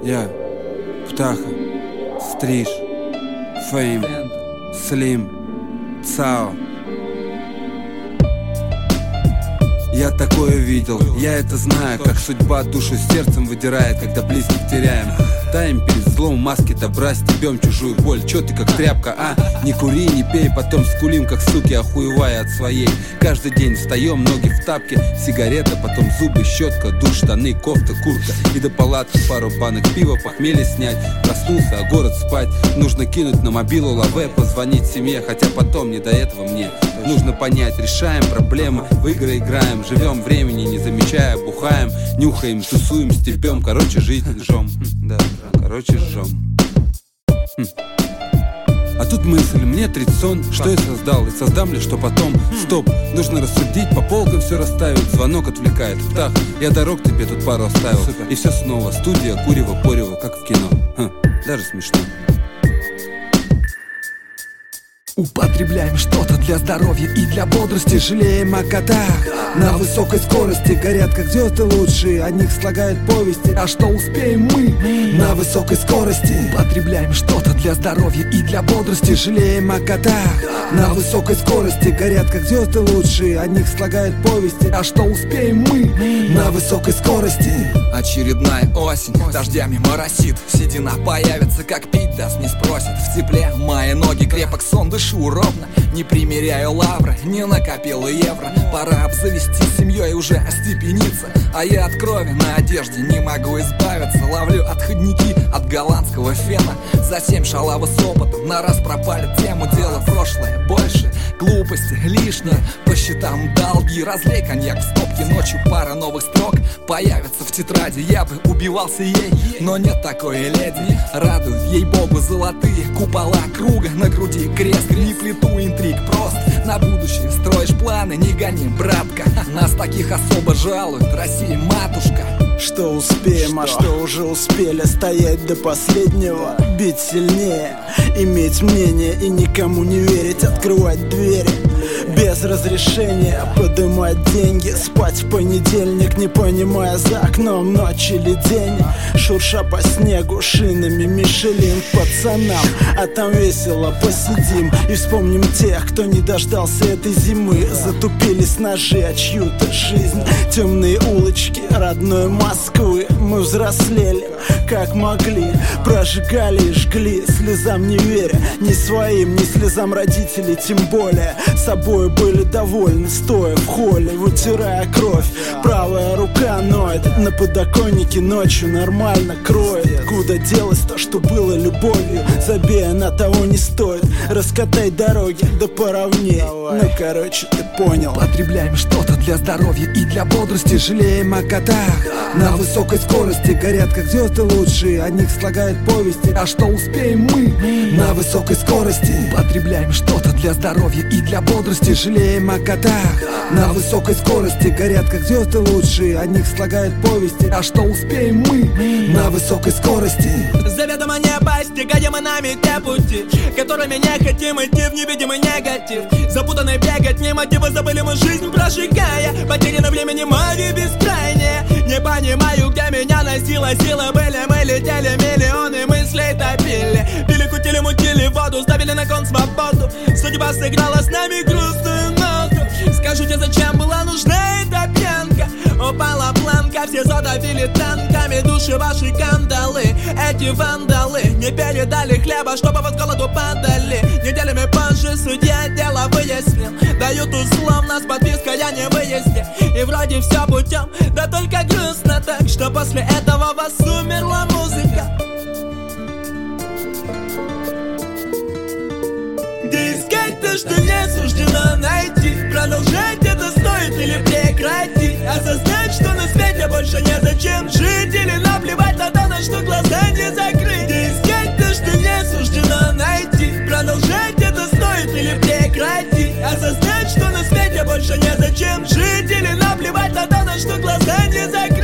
Я, Птаха, Стриж, Фейм, Слим, Цао. Я такое видел, я это знаю, как судьба душу сердцем выдирает, когда близких теряем. Таем перед злом, маски добра, стебем чужую боль. Чё ты как тряпка, а? Не кури, не пей, потом скулим, как суки, охуевая от своей. Каждый день встаем, ноги в тапке, сигарета, потом зубы, щетка, душ, штаны, кофта, куртка. И до палатки пару банок пива, похмелье снять. Проснулся, а город спать. Нужно кинуть на мобилу лаве, позвонить семье, хотя потом не до этого мне. Нужно понять, решаем проблемы, в игры играем, живем времени, не замечая, бухаем, нюхаем, тусуем, стебем, короче, жизнь жжем. Да, короче, жжем. А тут мысль, мне 30 сон, что я создал, и создам ли, что потом. Стоп, нужно рассудить, по полкам все расставить. Звонок отвлекает, Птах, я дорог тебе тут пару оставил. И все снова, студия, курево, порево, как в кино. Даже смешно. Употребляем что-то для здоровья и для бодрости. Жалеем о котах на высокой скорости. Горят как звезды лучшие, о них слагают повести. А что успеем мы на высокой скорости? Употребляем что-то для здоровья и для бодрости. Жалеем о котах на высокой скорости. Горят как звезды лучшие, о них слагают повести. А что успеем мы на высокой скорости? Очередная осень, дождями моросит. Седина появится, как пить даст, не спросит. В тепле мои ноги, крепок сон, дышу ровно. Не примеряю лавры, не накопил евро. Пора обзавестись семьей, уже остепениться. А я от крови на одежде не могу избавиться. Ловлю отходники от голландского фена. За 7 шалавы с опытом, на раз пропали тему. Дело прошлое, больше глупости, лишнее. По счетам долги, разлей коньяк в стопке. Ночью пара новых строк появится в тетради. Я бы убивался ей, но нет такой леди. Радуют ей-богу золотые купола круга. На груди крест, не плету интриг, просто на будущее строишь планы, не гони, братка. Нас таких особо жалуют, Россия матушка. Что успеем, а что уже успели. Стоять до последнего, бить сильнее, иметь мнение и никому не верить. Открывать двери без разрешения, подымать деньги, спать в понедельник, не понимая за окном ночь или день. Шурша по снегу шинами Мишелин пацанам, а там весело посидим и вспомним тех, кто не дождался этой зимы. Затупились ножи о чью-то жизнь, темные улочки родной Москвы. Мы взрослели, как могли, прожигали и жгли, слезам не веря, ни своим, ни слезам родителей, тем более. Собой были довольны, стоя в холле, вытирая кровь. Правая рука ноет, на подоконнике ночью нормально кроет. Куда делось то, что было любовью? Забей, она того не стоит. Раскатай дороги, да поровней. Ну короче, ты понял. Употребляем что-то для здоровья и для бодрости. Жалеем о котах на высокой скорости. Горят как звезды лучшие, о них слагают повести. А что успеем мы на высокой скорости? Употребляем что-то для здоровья и для бодрости. Жалеем о котах на высокой скорости. Горят как звезды лучшие, о них слагают повести. А что успеем мы на высокой скорости? Заведомо не постигаемы нами те пути, которыми не хотим идти в невидимый негатив. Запутанные бегать не мотивы, забыли мы жизнь прожигая. Потеряно времени море бескрайнее. Не понимаю, где меня носила сила. Были мы, летели, миллионы мыслей топили. Пили, кутили, мутили воду, ставили на кон свободу. Судьба сыграла с нами грустную ноту. Скажите, зачем была нужна эта пьянка? Упала планка, все задавили танками души ваши кандалы. Эти вандалы не передали хлеба, чтобы вас голоду падали. Неделями позже судья дело выяснил. Дают условно с подпиской о невыезде. И вроде все путем, да только грустно так, что после этого вас умерла музыка. Где искать то, что не суждено найти? Продолжать это стоит или прекратить? Осознать, что на свете больше незачем жить, или наплевать на то, на что глаза не закрыть? Где искать то, что не суждено найти? Продолжать это стоит или прекратить? Осознать, что на свете больше незачем жить, или наплевать на то, на что глаза не закрыть?